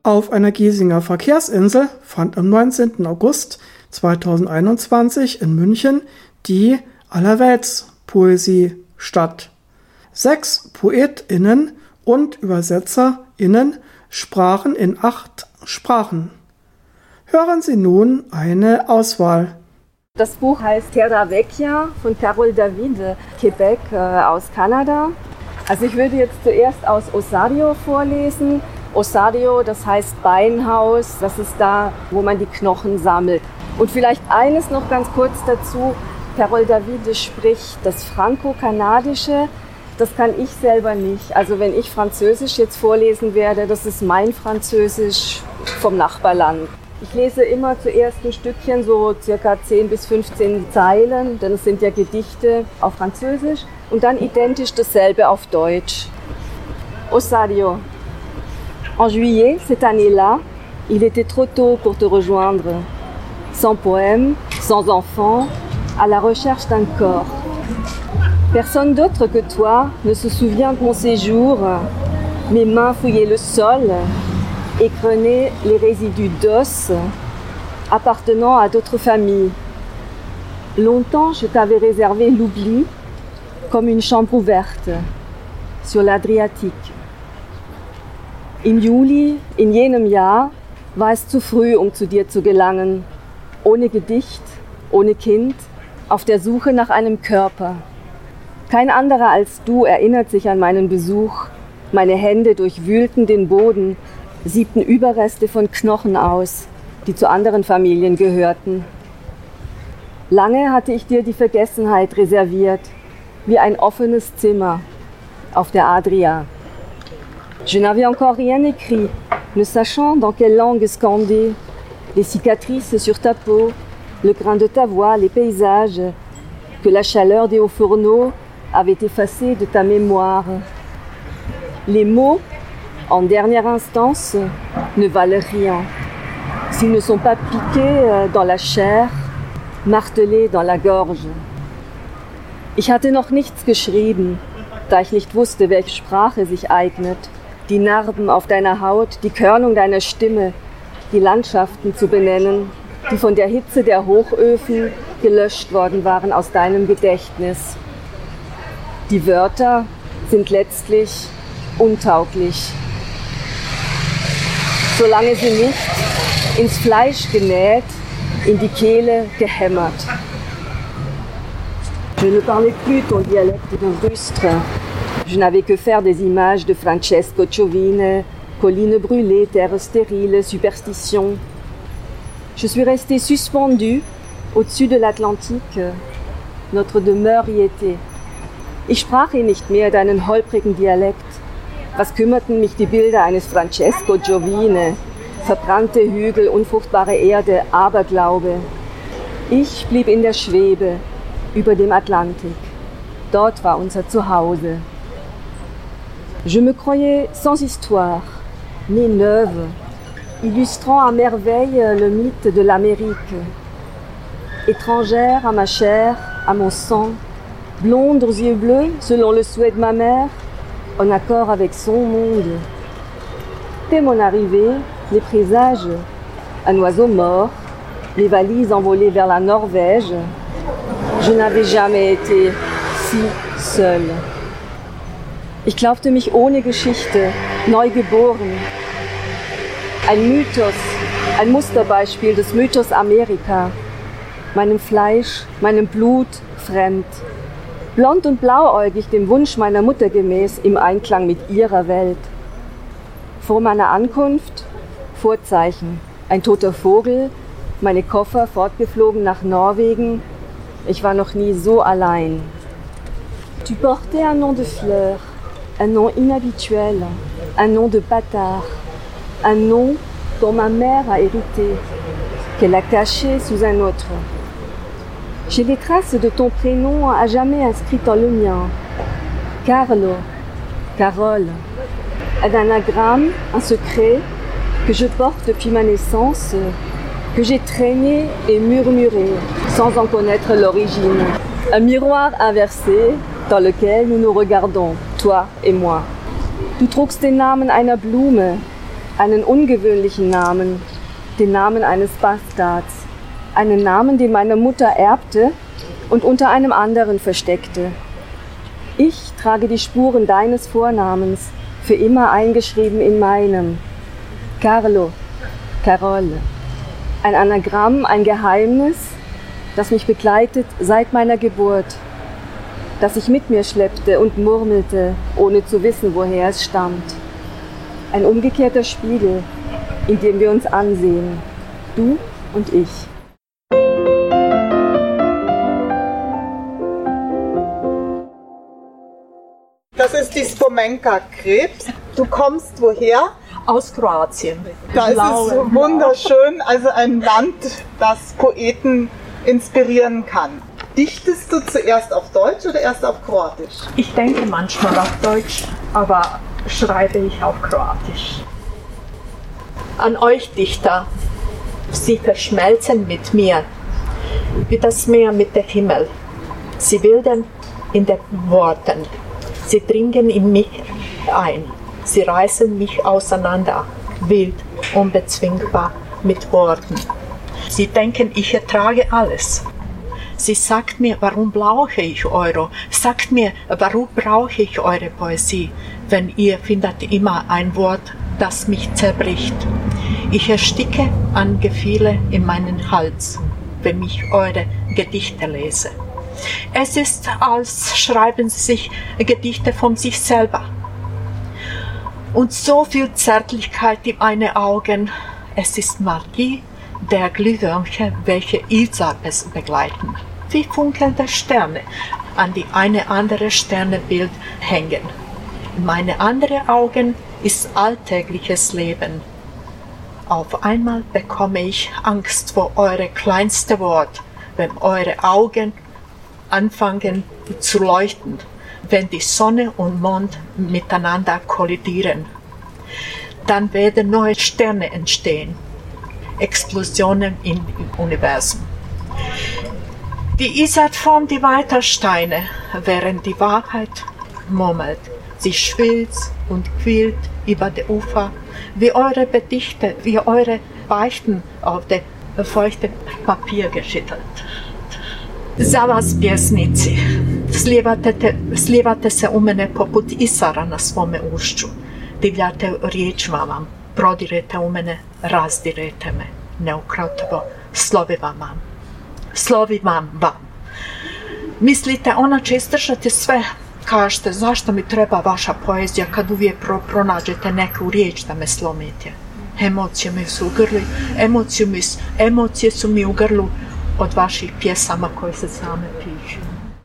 Auf einer Giesinger Verkehrsinsel fand am 19. August 2021 in München die Allerweltspoesie statt. 6 PoetInnen und ÜbersetzerInnen sprachen in 8 Sprachen. Hören Sie nun eine Auswahl. Das Buch heißt Terra Vecchia von Carole David, Quebec aus Kanada. Also ich würde jetzt zuerst aus Osario vorlesen. Osario, das heißt Beinhaus, das ist da, wo man die Knochen sammelt. Und vielleicht eines noch ganz kurz dazu. Carole David spricht das Franco-Kanadische. Das kann ich selber nicht. Also wenn ich Französisch jetzt vorlesen werde, das ist mein Französisch vom Nachbarland. Ich lese immer zuerst ein Stückchen, so circa 10 bis 15 Zeilen, denn es sind ja Gedichte auf Französisch. Und dann identisch dasselbe auf Deutsch. Osario. En juillet, cette année-là, il était trop tôt pour te rejoindre. Sans poème, sans enfant, à la recherche d'un corps. Personne d'autre que toi ne se souvient de mon séjour. Mes mains fouillaient le sol, égrenaient les résidus d'os appartenant à d'autres familles. Longtemps, je t'avais réservé l'oubli comme une chambre ouverte sur l'Adriatique. Im Juli, in jenem Jahr, war es zu früh, um zu dir zu gelangen. Ohne Gedicht, ohne Kind, auf der Suche nach einem Körper. Kein anderer als du erinnert sich an meinen Besuch. Meine Hände durchwühlten den Boden, siebten Überreste von Knochen aus, die zu anderen Familien gehörten. Lange hatte ich dir die Vergessenheit reserviert, wie ein offenes Zimmer auf der Adria. Je n'avais encore rien écrit, ne sachant dans quelle langue scander, les cicatrices sur ta peau, le grain de ta voix, les paysages, que la chaleur des hauts fourneaux avait effacé de ta mémoire. Les mots, en dernière instance, ne valent rien. S'ils ne sont pas piqués dans la chair, martelés dans la gorge. Ich hatte noch nichts geschrieben, da ich nicht wusste, welche Sprache sich eignet. Die Narben auf deiner Haut, die Körnung deiner Stimme, die Landschaften zu benennen, die von der Hitze der Hochöfen gelöscht worden waren aus deinem Gedächtnis. Die Wörter sind letztlich untauglich, solange sie nicht ins Fleisch genäht, in die Kehle gehämmert. Je ne parlais plus ton dialecte de rustre. Je n'avais que faire des images de Francesco Ciovine, collines brûlées, terres stériles, superstitions. Je suis restée suspendue au-dessus de l'Atlantique. Notre demeure y était. Ich sprach nicht mehr deinen holprigen Dialekt. Was kümmerten mich die Bilder eines Francesco Ciovine? Verbrannte Hügel, unfruchtbare Erde, Aberglaube. Ich blieb in der Schwebe über dem Atlantik. Dort war unser Zuhause. Je me croyais sans histoire, née neuve, illustrant à merveille le mythe de l'Amérique. Étrangère à ma chair, à mon sang, blonde aux yeux bleus, selon le souhait de ma mère, en accord avec son monde. Dès mon arrivée, les présages, un oiseau mort, les valises envolées vers la Norvège, je n'avais jamais été si seule. Ich glaubte mich ohne Geschichte, neu geboren. Ein Mythos, ein Musterbeispiel des Mythos Amerika. Meinem Fleisch, meinem Blut fremd. Blond und blauäugig dem Wunsch meiner Mutter gemäß im Einklang mit ihrer Welt. Vor meiner Ankunft Vorzeichen. Ein toter Vogel, meine Koffer fortgeflogen nach Norwegen. Ich war noch nie so allein. Tu portais un nom de fleur, un nom inhabituel, un nom de bâtard, un nom dont ma mère a hérité, qu'elle a caché sous un autre. J'ai les traces de ton prénom à jamais inscrites dans le mien. Carlo, Carole, un anagramme, un secret que je porte depuis ma naissance, que j'ai traîné et murmuré sans en connaître l'origine. Un miroir inversé dans lequel nous nous regardons, toi et moi. Du trugst den Namen einer Blume, einen ungewöhnlichen Namen, den Namen eines Bastards, einen Namen, den meine Mutter erbte und unter einem anderen versteckte. Ich trage die Spuren deines Vornamens, für immer eingeschrieben in meinem. Carlo, Carole. Ein Anagramm, ein Geheimnis, das mich begleitet seit meiner Geburt, das ich mit mir schleppte und murmelte, ohne zu wissen, woher es stammt. Ein umgekehrter Spiegel, in dem wir uns ansehen, du und ich. Das ist die Spomenka-Krebs. Du kommst woher? Aus Kroatien. Da ist es wunderschön, also ein Land, das Poeten inspirieren kann. Dichtest du zuerst auf Deutsch oder erst auf Kroatisch? Ich denke manchmal auf Deutsch, aber schreibe ich auf Kroatisch. An euch Dichter, sie verschmelzen mit mir, wie das Meer mit dem Himmel. Sie wilden in den Worten, sie dringen in mich ein, sie reißen mich auseinander, wild, unbezwingbar mit Worten. Sie denken, ich ertrage alles. Sie sagt mir, warum brauche ich eure? Sagt mir, warum brauche ich eure Poesie, wenn ihr findet immer ein Wort, das mich zerbricht. Ich ersticke an Gefühle in meinen Hals, wenn ich eure Gedichte lese. Es ist, als schreiben sie sich Gedichte von sich selber. Und so viel Zärtlichkeit in meinen Augen. Es ist Magie der Glühwürmchen, welche Elisabeth begleiten. Wie funkelnde Sterne an die eine andere Sternebild hängen. In meine anderen Augen ist alltägliches Leben. Auf einmal bekomme ich Angst vor eure kleinste Wort, wenn eure Augen anfangen zu leuchten, wenn die Sonne und Mond miteinander kollidieren. Dann werden neue Sterne entstehen, Explosionen im Universum. Die Isar formt die Weitersteine, während die Wahrheit murmelt. Sie schwillt und quillt über die Ufer, wie eure Gedichte, wie eure Beichten auf das feuchte Papier geschüttelt. Za vas pjesnici, slijevate se u mene poput Isara na svome ušću, divljate riječima vam, prodirete u mene, razdirete me, neukrotovo, slovivam vam. Mislite, ona će izdržati sve. Kažete, zašto mi treba vaša poezija kad uvijek pronađete neku riječ da me slomite? Emocije su mi u grlu od vaših pjesama koje se same pišu.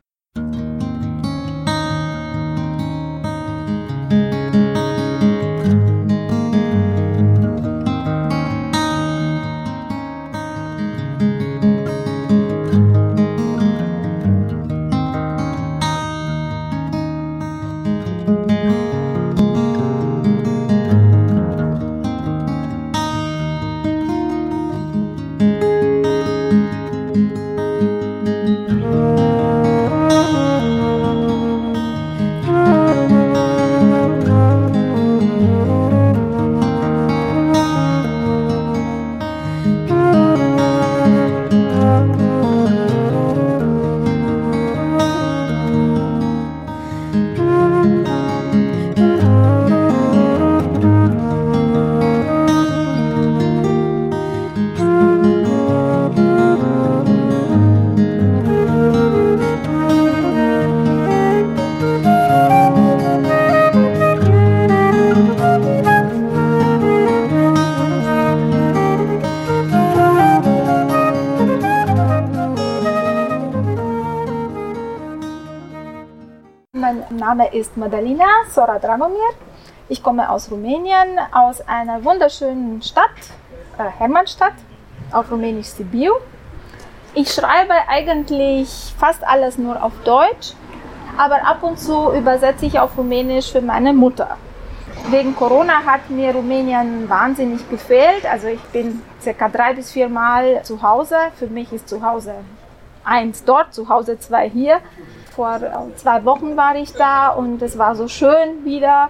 Mein Name ist Madalina Sora Dragomir. Ich komme aus Rumänien, aus einer wunderschönen Stadt, Hermannstadt, auf Rumänisch Sibiu. Ich schreibe eigentlich fast alles nur auf Deutsch, aber ab und zu übersetze ich auf Rumänisch für meine Mutter. Wegen Corona hat mir Rumänien wahnsinnig gefehlt. Also ich bin ca. 3 bis 4 Mal zu Hause. Für mich ist zu Hause 1 dort, zu Hause 2 hier. Vor 2 Wochen war ich da und es war so schön wieder.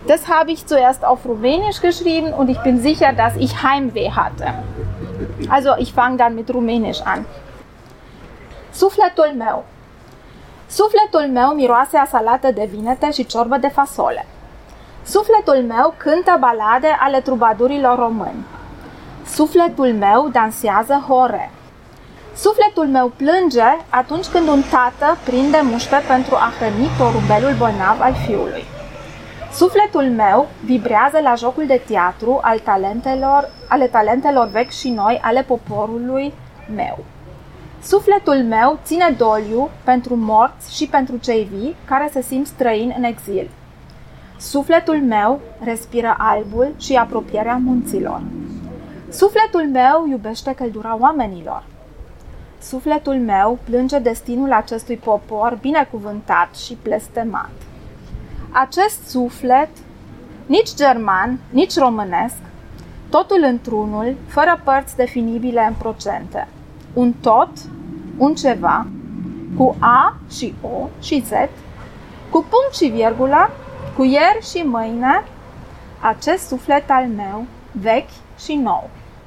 Das habe ich zuerst auf Rumänisch geschrieben und ich bin sicher, dass ich Heimweh hatte. Also ich fange dann mit Rumänisch an. Sufletul meu. Sufletul meu miroase a salată de vinete și ciorbă de fasole. Sufletul meu cântă balade ale trubadurilor români. Sufletul meu dansează hore. Sufletul meu plânge atunci când un tată prinde muște pentru a hrăni porumbelul bolnav al fiului. Sufletul meu vibrează la jocul de teatru ale talentelor vechi și noi ale poporului meu. Sufletul meu ține doliu pentru morți și pentru cei vii care se simt străini în exil. Sufletul meu respiră albul și apropierea munților. Sufletul meu iubește căldura oamenilor. Sufletul meu plânge destinul acestui popor binecuvântat și blestemat. Acest suflet, nici german, nici românesc, totul într-unul, fără părți definibile în procente. Un tot, un ceva, cu A și O și Z, cu punct și virgulă, cu ieri și mâine, acest suflet al meu, vechi și nou.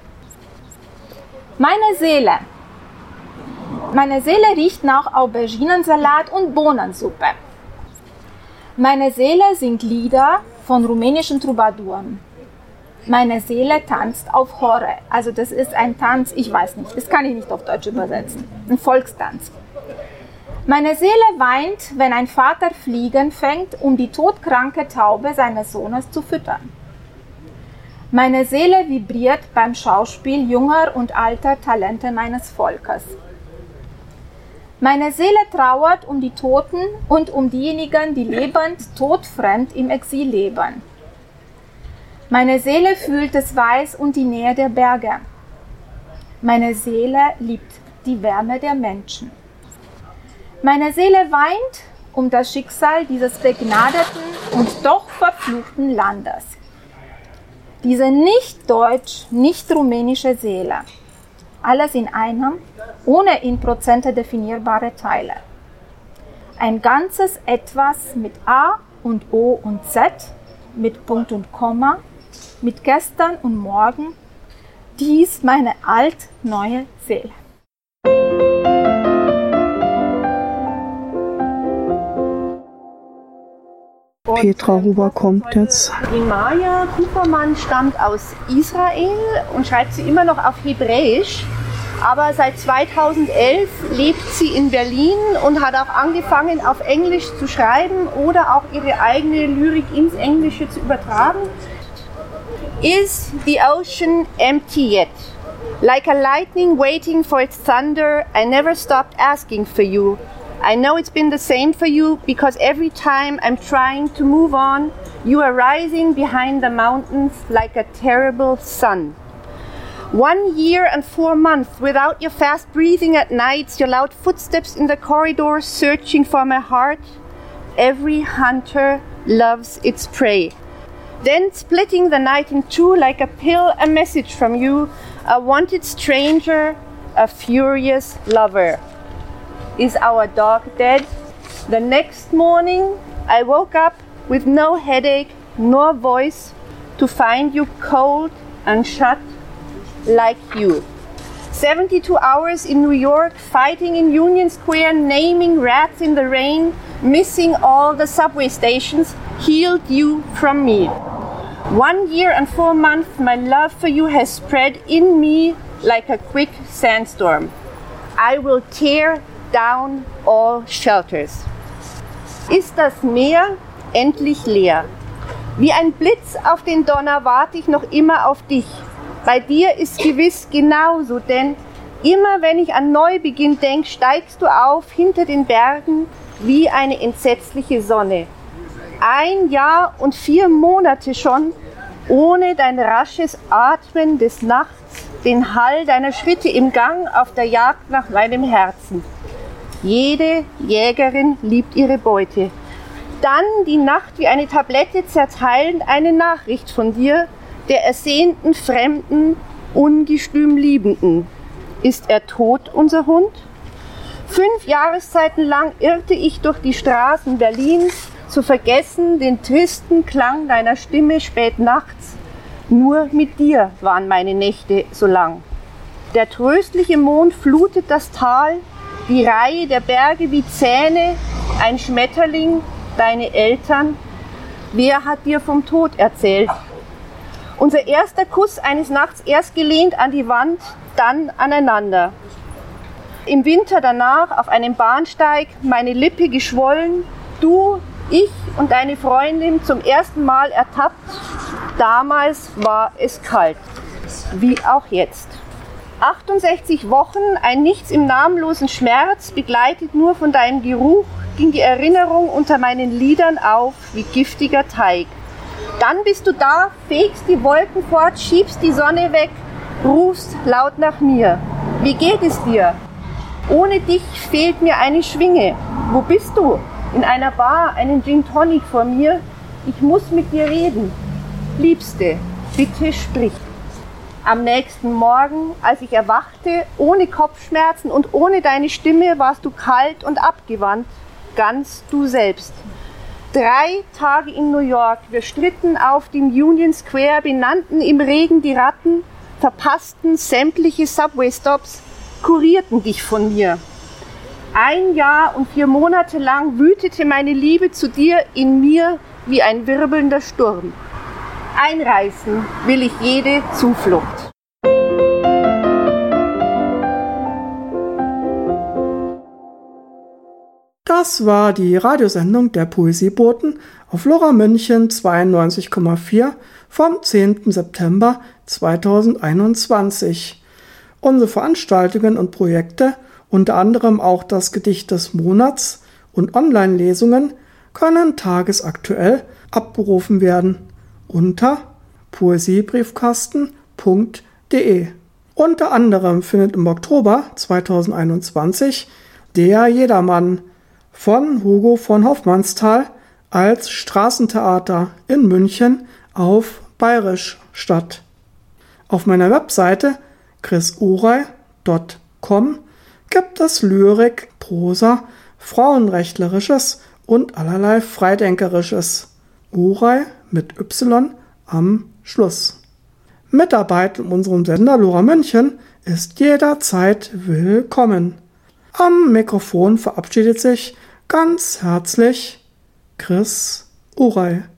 Meine Seele riecht nach Auberginensalat und Bohnensuppe. Meine Seele singt Lieder von rumänischen Troubadouren. Meine Seele tanzt auf Hore. Also das ist ein Tanz, ich weiß nicht, das kann ich nicht auf Deutsch übersetzen. Ein Volkstanz. Meine Seele weint, wenn ein Vater Fliegen fängt, um die todkranke Taube seines Sohnes zu füttern. Meine Seele vibriert beim Schauspiel junger und alter Talente meines Volkes. Meine Seele trauert um die Toten und um diejenigen, die lebend, todfremd im Exil leben. Meine Seele fühlt das Weiß und die Nähe der Berge. Meine Seele liebt die Wärme der Menschen. Meine Seele weint um das Schicksal dieses begnadeten und doch verfluchten Landes. Diese nicht deutsch, nicht rumänische Seele. Alles in einem, ohne in Prozente definierbare Teile. Ein ganzes Etwas mit A und O und Z, mit Punkt und Komma, mit gestern und morgen. Dies meine alt-neue Seele. Petra Huber kommt jetzt. Die Maja Kupermann stammt aus Israel und schreibt sie immer noch auf Hebräisch. Aber seit 2011 lebt sie in Berlin und hat auch angefangen, auf Englisch zu schreiben oder auch ihre eigene Lyrik ins Englische zu übertragen. Is the ocean empty yet? Like a lightning waiting for its thunder, I never stopped asking for you. I know it's been the same for you because every time I'm trying to move on, you are rising behind the mountains like a terrible sun. 1 year and 4 months without your fast breathing at nights, your loud footsteps in the corridor searching for my heart. Every hunter loves its prey. Then splitting the night in two like a pill, a message from you, a wanted stranger, a furious lover. Is our dog dead? The next morning I woke up with no headache nor voice to find you cold and shut like you. 72 hours in New York, fighting in Union Square, naming rats in the rain, missing all the subway stations, healed you from me. 1 year and 4 months, my love for you has spread in me like a quick sandstorm. I will tear down all shelters. Ist das Meer endlich leer? Wie ein Blitz auf den Donner warte ich noch immer auf dich. Bei dir ist gewiss genauso, denn immer wenn ich an Neubeginn denk, steigst du auf hinter den Bergen wie eine entsetzliche Sonne. 1 Jahr und 4 Monate schon, ohne dein rasches Atmen des Nachts, den Hall deiner Schritte im Gang auf der Jagd nach meinem Herzen. Jede Jägerin liebt ihre Beute. Dann die Nacht wie eine Tablette zerteilend eine Nachricht von dir, der ersehnten, fremden, ungestüm Liebenden. Ist er tot, unser Hund? 5 Jahreszeiten lang irrte ich durch die Straßen Berlins, zu vergessen den tristen Klang deiner Stimme spät nachts. Nur mit dir waren meine Nächte so lang. Der tröstliche Mond flutet das Tal, die Reihe der Berge wie Zähne, ein Schmetterling, deine Eltern. Wer hat dir vom Tod erzählt? Unser erster Kuss eines Nachts erst gelehnt an die Wand, dann aneinander. Im Winter danach auf einem Bahnsteig, meine Lippe geschwollen, du, ich und deine Freundin zum ersten Mal ertappt. Damals war es kalt, wie auch jetzt. 68 Wochen, ein Nichts im namenlosen Schmerz, begleitet nur von deinem Geruch, ging die Erinnerung unter meinen Lidern auf wie giftiger Teig. Dann bist du da, fegst die Wolken fort, schiebst die Sonne weg, rufst laut nach mir. Wie geht es dir? Ohne dich fehlt mir eine Schwinge. Wo bist du? In einer Bar, einen Gin Tonic vor mir. Ich muss mit dir reden. Liebste, bitte sprich. Am nächsten Morgen, als ich erwachte, ohne Kopfschmerzen und ohne deine Stimme, warst du kalt und abgewandt, ganz du selbst. 3 Tage in New York, wir stritten auf dem Union Square, benannten im Regen die Ratten, verpassten sämtliche Subway-Stops, kurierten dich von mir. 1 Jahr und 4 Monate lang wütete meine Liebe zu dir in mir wie ein wirbelnder Sturm. Einreißen will ich jede Zuflucht. Das war die Radiosendung der Poesieboten auf Lora München 92,4 vom 10. September 2021. Unsere Veranstaltungen und Projekte, unter anderem auch das Gedicht des Monats und Online-Lesungen, können tagesaktuell abgerufen werden unter poesiebriefkasten.de. Unter anderem findet im Oktober 2021 Der Jedermann von Hugo von Hofmannsthal als Straßentheater in München auf Bayerisch statt. Auf meiner Webseite chrisuray.com gibt es Lyrik, Prosa, Frauenrechtlerisches und allerlei Freidenkerisches. Uray mit Y am Schluss. Mitarbeit in unserem Sender Lora München ist jederzeit willkommen. Am Mikrofon verabschiedet sich ganz herzlich Chris Uray.